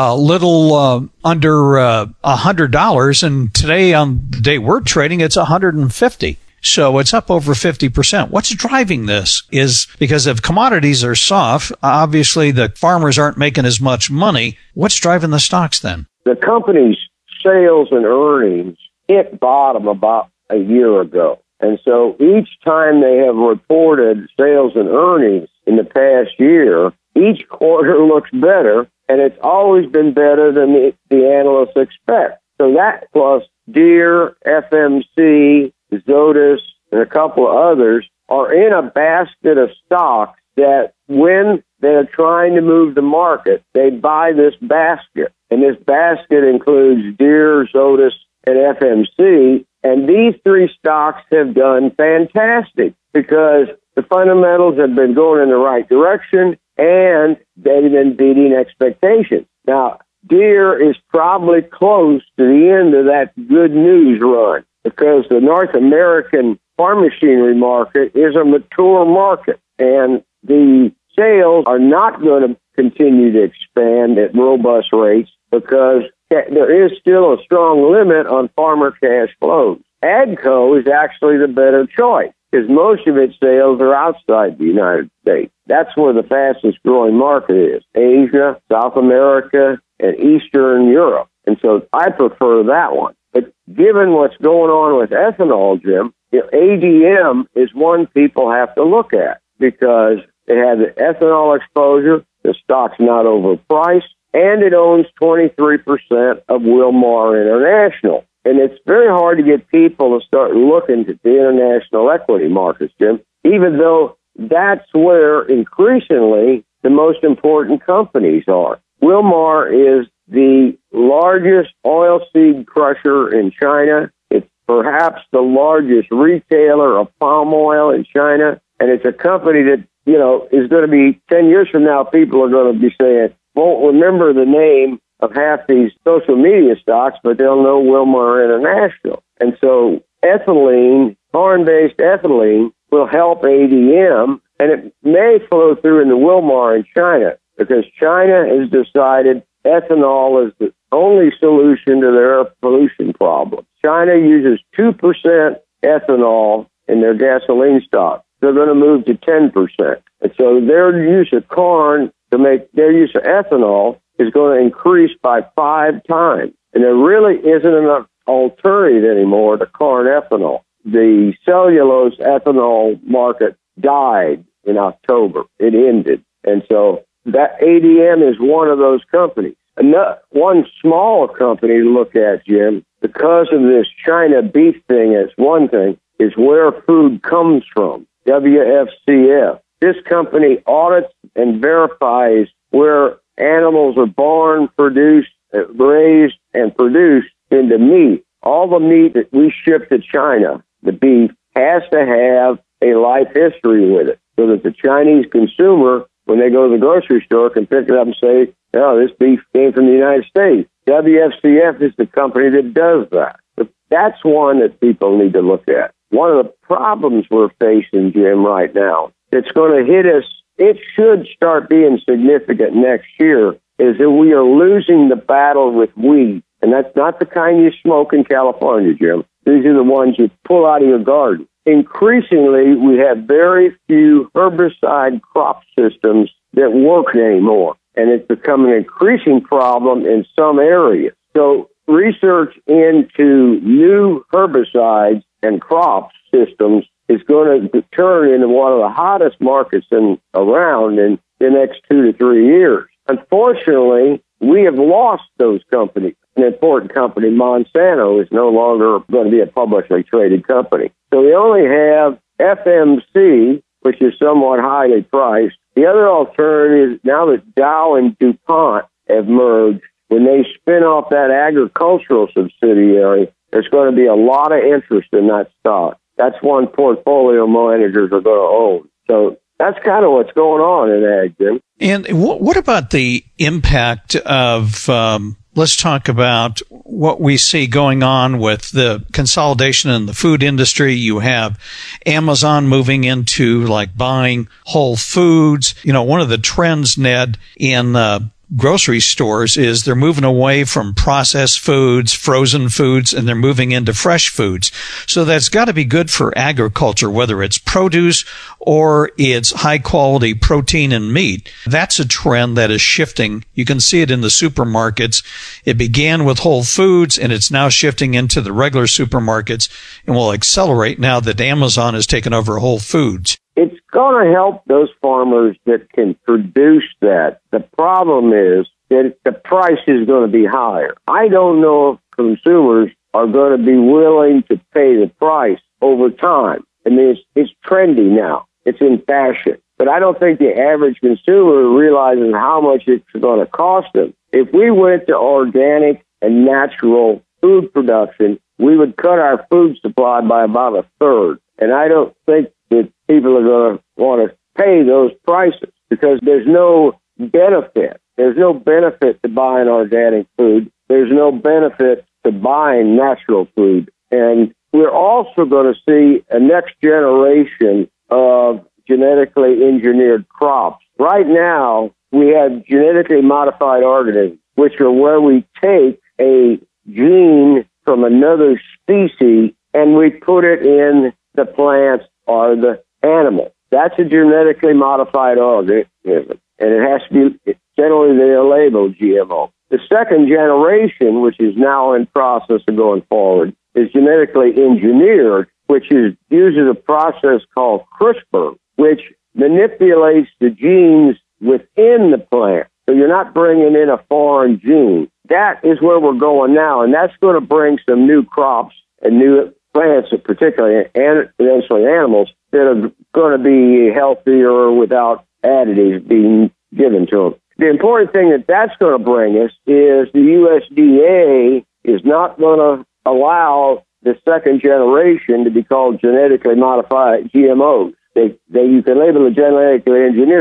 little under $100, and today on the day we're trading, it's $150. So it's up over 50%. What's driving this is because if commodities are soft, obviously the farmers aren't making as much money. What's driving the stocks then? The company's sales and earnings hit bottom about a year ago. And so each time they have reported sales and earnings in the past year, each quarter looks better, and it's always been better than the analysts expect. So that plus Deere, FMC, Zoetis, and a couple of others are in a basket of stocks that when they're trying to move the market, they buy this basket. And this basket includes Deere, Zoetis, and FMC. And these three stocks have done fantastic because the fundamentals have been going in the right direction and they've been beating expectations. Now, Deere is probably close to the end of that good news run, because the North American farm machinery market is a mature market, and the sales are not going to continue to expand at robust rates because there is still a strong limit on farmer cash flows. AGCO is actually the better choice because most of its sales are outside the United States. That's where the fastest growing market is, Asia, South America, and Eastern Europe. And so I prefer that one. But given what's going on with ethanol, Jim, ADM is one people have to look at because it has the ethanol exposure, the stock's not overpriced, and it owns 23% of Wilmar International. And it's very hard to get people to start looking at the international equity markets, Jim, even though that's where increasingly the most important companies are. Wilmar is the largest oilseed crusher in China. It's perhaps the largest retailer of palm oil in China. And it's a company that, is going to be 10 years from now, people are going to be saying, won't remember the name of half these social media stocks, but they'll know Wilmar International. And so ethylene, corn-based ethylene, will help ADM, and it may flow through into Wilmar in China, because China has decided ethanol is the only solution to their pollution problem. China uses 2% ethanol in their gasoline stock. They're going to move to 10%. And so their use of corn to make their use of ethanol is going to increase by 5 times. And there really isn't enough alternative anymore to corn ethanol. The cellulose ethanol market died in October. It ended. And so that ADM is one of those companies. One small company to look at, Jim, because of this China beef thing, is one thing, is where food comes from, WFCF. This company audits and verifies where animals are born, produced, raised, and produced into meat. All the meat that we ship to China, the beef, has to have a life history with it, so that the Chinese consumer, when they go to the grocery store, can pick it up and say, oh, this beef came from the United States. WFCF is the company that does that. But that's one that people need to look at. One of the problems we're facing, Jim, right now, that's going to hit us, it should start being significant next year, is that we are losing the battle with weed. And that's not the kind you smoke in California, Jim. These are the ones you pull out of your garden. Increasingly, we have very few herbicide crop systems that work anymore, and it's become an increasing problem in some areas. So research into new herbicides and crop systems is going to turn into one of the hottest markets around in the next 2 to 3 years. Unfortunately, we have lost those companies. An important company, Monsanto, is no longer going to be a publicly traded company. So we only have FMC, which is somewhat highly priced. The other alternative is, now that Dow and DuPont have merged, when they spin off that agricultural subsidiary, there's going to be a lot of interest in that stock. That's one portfolio managers are going to own. So that's kind of what's going on in ag, Jim. And what about the impact of, let's talk about what we see going on with the consolidation in the food industry. You have Amazon moving into like buying Whole Foods. You know, one of the trends, Ned, in grocery stores is they're moving away from processed foods, frozen foods, and they're moving into fresh foods. So that's got to be good for agriculture, whether it's produce or it's high quality protein and meat. That's a trend that is shifting. You can see it in the supermarkets. It began with Whole Foods, and it's now shifting into the regular supermarkets and will accelerate now that Amazon has taken over Whole Foods. It's going to help those farmers that can produce that. The problem is that the price is going to be higher. I don't know if consumers are going to be willing to pay the price over time. I mean, it's trendy now. It's in fashion. But I don't think the average consumer realizes how much it's going to cost them. If we went to organic and natural food production, we would cut our food supply by about a third. And I don't think that people are going to want to pay those prices, because there's no benefit. There's no benefit to buying organic food. There's no benefit to buying natural food. And we're also going to see a next generation of genetically engineered crops. Right now, we have genetically modified organisms, which are where we take a gene from another species and we put it in the plants or the animal. That's a genetically modified organism, and it has to be, generally they are labeled GMO. The second generation, which is now in process of going forward, is genetically engineered, which uses a process called CRISPR, which manipulates the genes within the plant. So you're not bringing in a foreign gene. That is where we're going now, and that's going to bring some new crops and new plants, particularly and eventually animals, that are going to be healthier without additives being given to them. The important thing that's going to bring us is the USDA is not going to allow the second generation to be called genetically modified GMOs. You can label it genetically engineered, but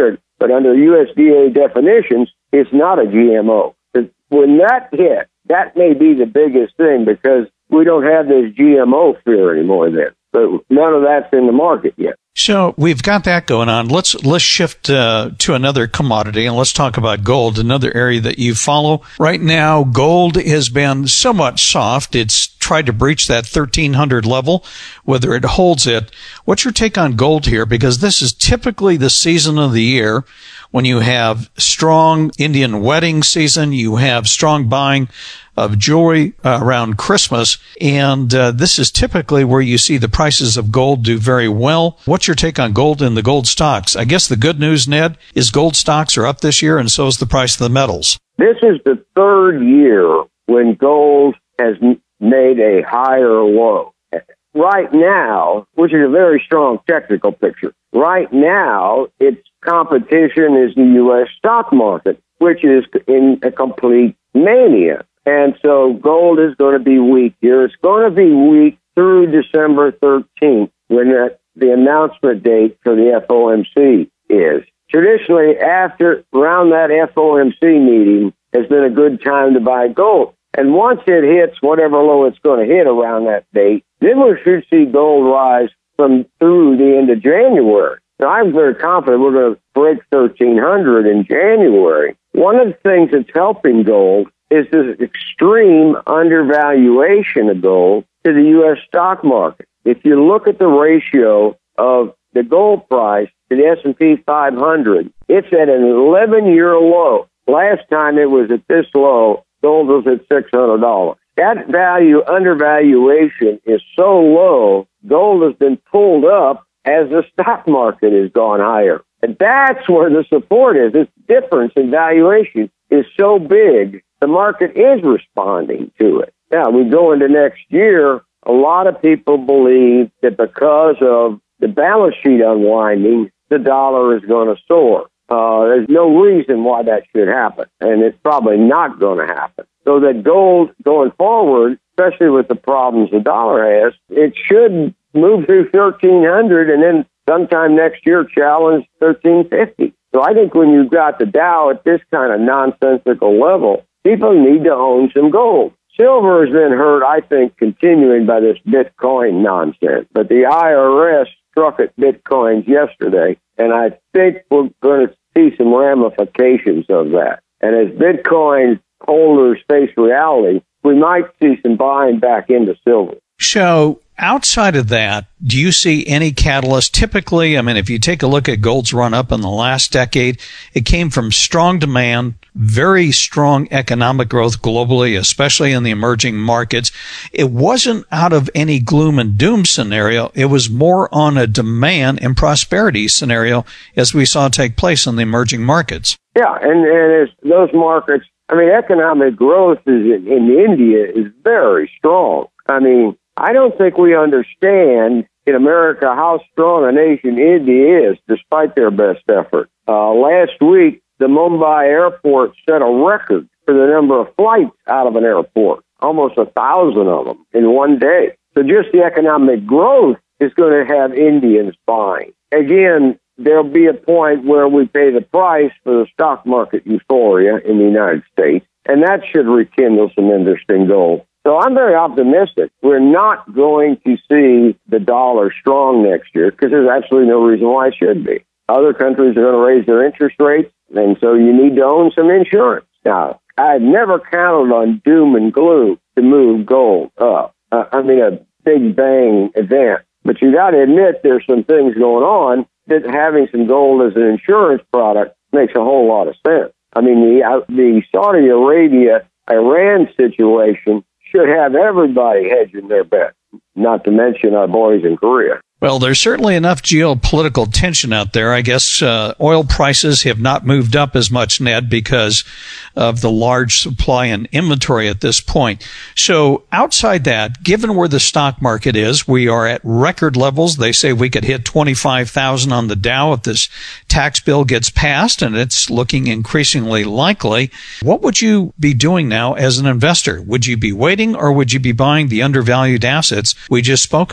but under USDA definitions, it's not a GMO. When that hit, that may be the biggest thing because we don't have this GMO fear anymore then. But none of that's in the market yet. So we've got that going on. Let's shift to another commodity, and let's talk about gold, another area that you follow. Right now, gold has been somewhat soft. It's tried to breach that 1,300 level. Whether it holds it, what's your take on gold here? Because this is typically the season of the year when you have strong Indian wedding season, you have strong buying of jewelry around Christmas, and this is typically where you see the prices of gold do very well. What's your take on gold and the gold stocks? I guess the good news, Ned, is gold stocks are up this year, and so is the price of the metals. This is the third year when gold has made a higher low. Right now, which is a very strong technical picture, right now its competition is the U.S. stock market, which is in a complete mania. And so gold is going to be weak here. It's going to be weak through December 13th, when the announcement date for the FOMC is. Traditionally, around that FOMC meeting has been a good time to buy gold. And once it hits whatever low it's going to hit around that date, then we should see gold rise through the end of January. Now, I'm very confident we're going to break 1,300 in January. One of the things that's helping gold is this extreme undervaluation of gold to the U.S. stock market. If you look at the ratio of the gold price to the S&P 500, it's at an 11-year low. Last time it was at this low, gold was at $600. That undervaluation is so low, gold has been pulled up as the stock market has gone higher. And that's where the support is. This difference in valuation is so big, the market is responding to it. Now, we go into next year, a lot of people believe that because of the balance sheet unwinding, the dollar is going to soar. There's no reason why that should happen, and it's probably not going to happen. So that gold going forward, especially with the problems the dollar has, it should move through 1,300 and then sometime next year challenge 1,350. So I think when you've got the Dow at this kind of nonsensical level, people need to own some gold. Silver has been hurt, I think, continuing by this Bitcoin nonsense. But the IRS struck at Bitcoins yesterday, and I think we're going to see some ramifications of that. And as Bitcoin holders face reality, we might see some buying back into silver. So outside of that, do you see any catalyst? Typically, I mean, if you take a look at gold's run up in the last decade, it came from strong demand, very strong economic growth globally, especially in the emerging markets. It wasn't out of any gloom and doom scenario. It was more on a demand and prosperity scenario as we saw take place in the emerging markets. Yeah, and as those markets, I mean, economic growth in India is very strong. I mean, I don't think we understand in America how strong a nation India is, despite their best effort. Last week, the Mumbai airport set a record for the number of flights out of an airport, almost 1,000 of them in one day. So just the economic growth is going to have Indians buying. Again, there'll be a point where we pay the price for the stock market euphoria in the United States, and that should rekindle some interest in gold. So I'm very optimistic. We're not going to see the dollar strong next year because there's absolutely no reason why it should be. Other countries are going to raise their interest rates, and so you need to own some insurance. Now, I've never counted on doom and gloom to move gold up. I mean, a big bang event. But you got to admit there's some things going on that having some gold as an insurance product makes a whole lot of sense. I mean, the Saudi Arabia-Iran situation should have everybody hedging their bet, not to mention our boys in Korea. Well, there's certainly enough geopolitical tension out there. I guess oil prices have not moved up as much, Ned, because of the large supply and inventory at this point. So outside that, given where the stock market is, we are at record levels. They say we could hit 25,000 on the Dow if this tax bill gets passed, and it's looking increasingly likely. What would you be doing now as an investor? Would you be waiting, or would you be buying the undervalued assets we just spoke about?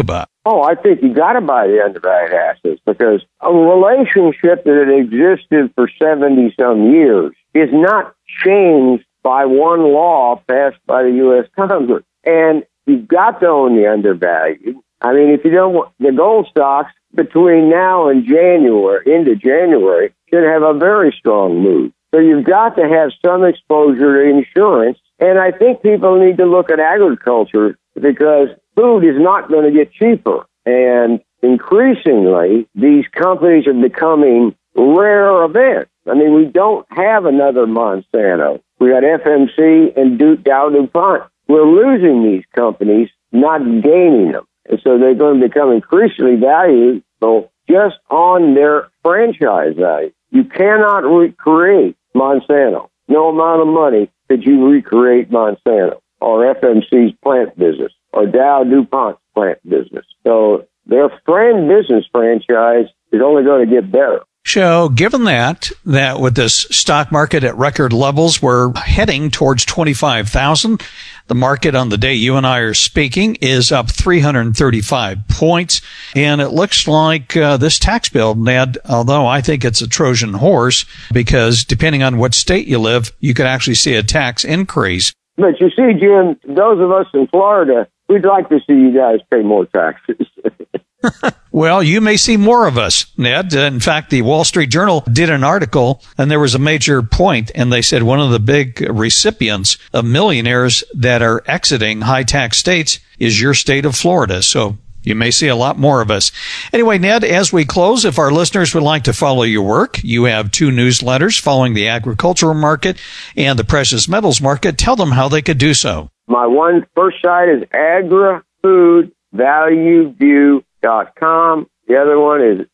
Oh, I think you got to buy the undervalued assets because a relationship that had existed for 70-some years is not changed by one law passed by the U.S. Congress. And you've got to own the undervalued. I mean, if you don't want the gold stocks between now and into January, should have a very strong move. So you've got to have some exposure to insurance. And I think people need to look at agriculture because food is not going to get cheaper. And increasingly, these companies are becoming rare events. I mean, we don't have another Monsanto. We got FMC and Dow DuPont. We're losing these companies, not gaining them. And so they're going to become increasingly valuable just on their franchise value. You cannot recreate Monsanto. No amount of money could you recreate Monsanto or FMC's plant business or Dow DuPont's plant business. So their business franchise is only going to get better. So given that with this stock market at record levels, we're heading towards 25,000. The market on the day you and I are speaking is up 335 points. And it looks like this tax bill, Ned, although I think it's a Trojan horse, because depending on what state you live, you could actually see a tax increase. But you see, Jim, those of us in Florida, we'd like to see you guys pay more taxes. Well, you may see more of us, Ned. In fact, the Wall Street Journal did an article, and there was a major point, and they said one of the big recipients of millionaires that are exiting high-tax states is your state of Florida. So you may see a lot more of us. Anyway, Ned, as we close, if our listeners would like to follow your work, you have 2 newsletters following the agricultural market and the precious metals market. Tell them how they could do so. My first site is AgriFoodValueView.com. The other one is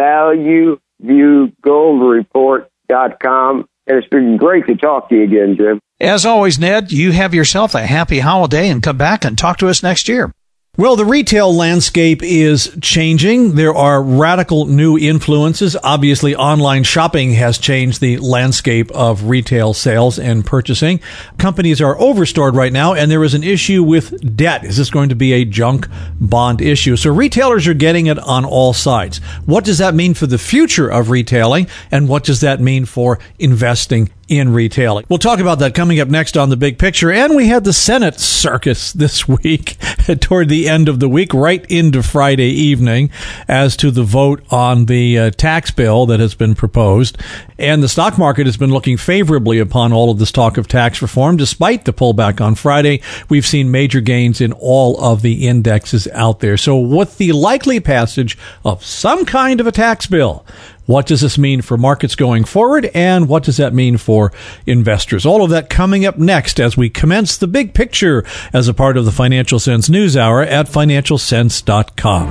ValueViewGoldReport.com. And it's been great to talk to you again, Jim. As always, Ned, you have yourself a happy holiday and come back and talk to us next year. Well, the retail landscape is changing. There are radical new influences. Obviously, online shopping has changed the landscape of retail sales and purchasing. Companies are overstored right now, and there is an issue with debt. Is this going to be a junk bond issue? So retailers are getting it on all sides. What does that mean for the future of retailing, and what does that mean for investing in retailing? We'll talk about that coming up next on The Big Picture. And we had the Senate circus this week toward the end of the week, right into Friday evening, as to the vote on the tax bill that has been proposed. And the stock market has been looking favorably upon all of this talk of tax reform. Despite the pullback on Friday, we've seen major gains in all of the indexes out there. So with the likely passage of some kind of a tax bill, what does this mean for markets going forward, and what does that mean for investors? All of that coming up next as we commence The Big Picture as a part of the Financial Sense News Hour at financialsense.com.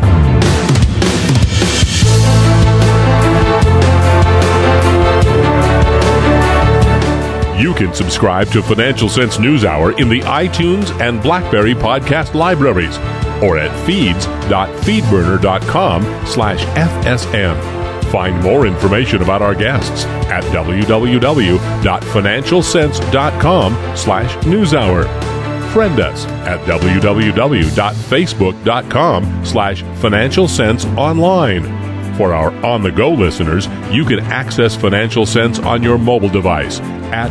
You can subscribe to Financial Sense News Hour in the iTunes and BlackBerry podcast libraries or at feeds.feedburner.com/FSM. Find more information about our guests at www.financialsense.com/newshour. Friend us at www.facebook.com/financialsenseonline. For our on-the-go listeners, you can access Financial Sense on your mobile device at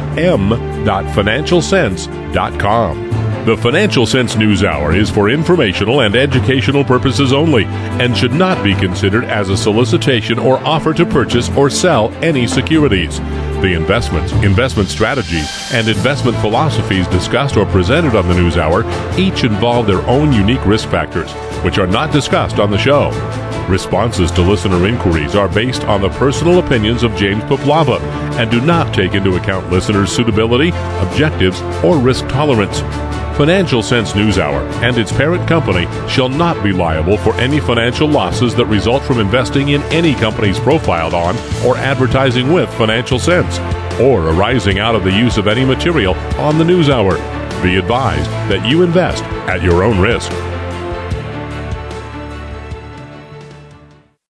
m.financialsense.com. The Financial Sense News Hour is for informational and educational purposes only and should not be considered as a solicitation or offer to purchase or sell any securities. The investments, investment strategies, and investment philosophies discussed or presented on the News Hour each involve their own unique risk factors, which are not discussed on the show. Responses to listener inquiries are based on the personal opinions of James Poplava and do not take into account listeners' suitability, objectives, or risk tolerance. Financial Sense News Hour and its parent company shall not be liable for any financial losses that result from investing in any companies profiled on or advertising with Financial Sense, or arising out of the use of any material on the News Hour. Be advised that you invest at your own risk.